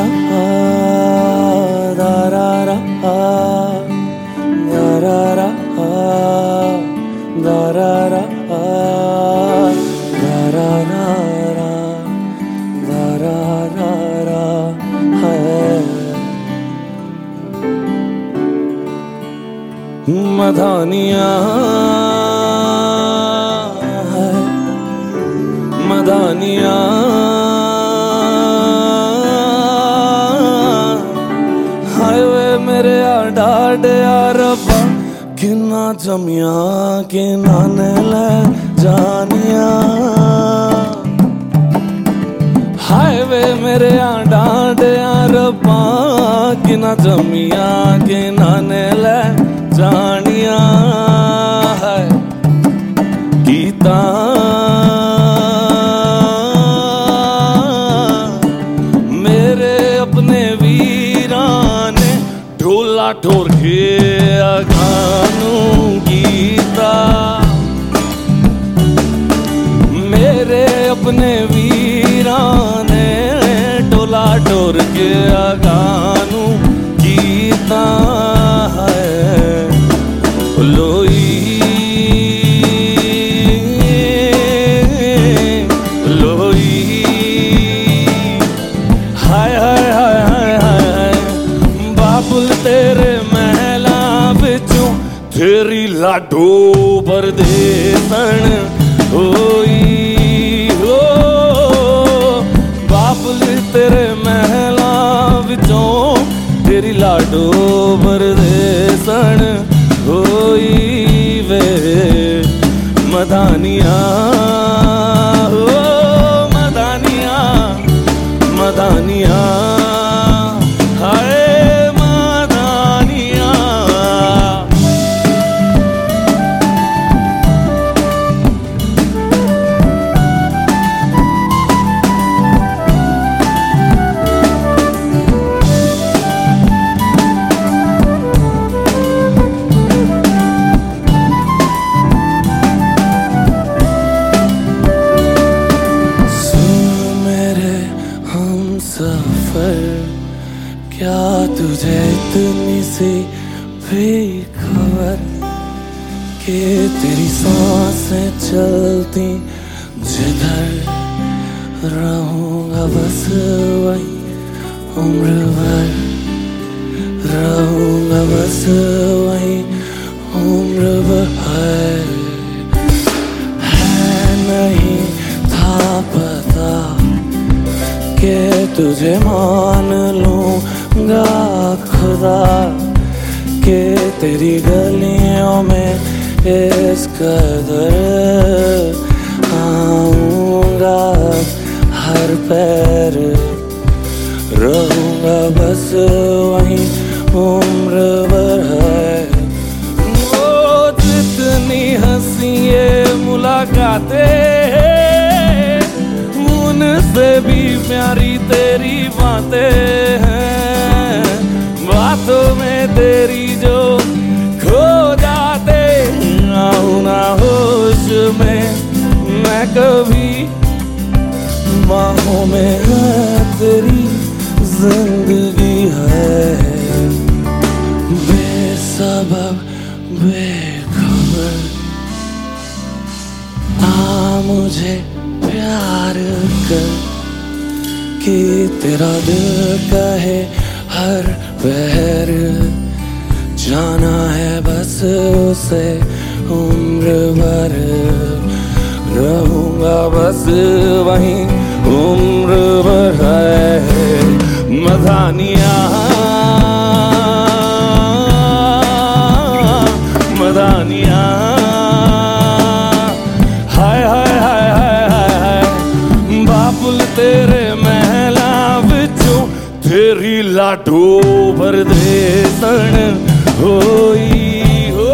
da ra ra da ra ra da ra ra da ra ra da ra ra मधानिया मधानिया हाईवे मेरे डाड रब्बा किन्ना जमिया कि नाने ले जानिया हाईवे मेरे डाड रब्बा किन्ना जमिया कि नाने ले जानिया है गीता मेरे अपने वीराने ढोला ठोर के अगानू गीता मेरे अपने वीराने ढोला ठोर के अगानू गीता लोई लोई हाय हाय हाय हाय हाय बाबुल तेरे महला बिचों तेरी लाडो परदेसन होई हो बाबुल तेरे महला बिचों तेरी लाडो परदेसन होई वे मदानिया हो मदानिया मदानिया हाय मदानिया सफर क्या तुझे इतनी सी भी खबर कि तेरी सांसें चलती जिधर रहूंगा बस वही उम्र भर रहूंगा बस वही उम्र भर है नहीं था पता के तुझे मान लूंगा खुदा के तेरी गलियों में इस कदर आऊंगा हर पैर रहूंगा बस वहीं उम्र भर है वो जितनी हंसी ये मुलाकातें उनसे भी प्यारी तेरी बातें हैं बातों में तेरी जो खो जाते आऊं ना होश में मैं कभी बाहों में है तेरी जिंदगी है बेसबब बेखबर आ मुझे प्यार कर कि तेरा दिल कहे हर पहर जाना है बस उसे उम्र भर रहूंगा बस वहीं उम्र भर है मदानिया मदानिया हाय हाय हाय हाय बाबुल तेरे महला बिचों तेरी लाडो परदेसन होई हो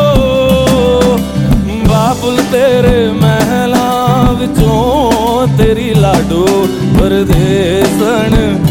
बाबुल तेरे महला बिचों तेरी लाडो परदेसन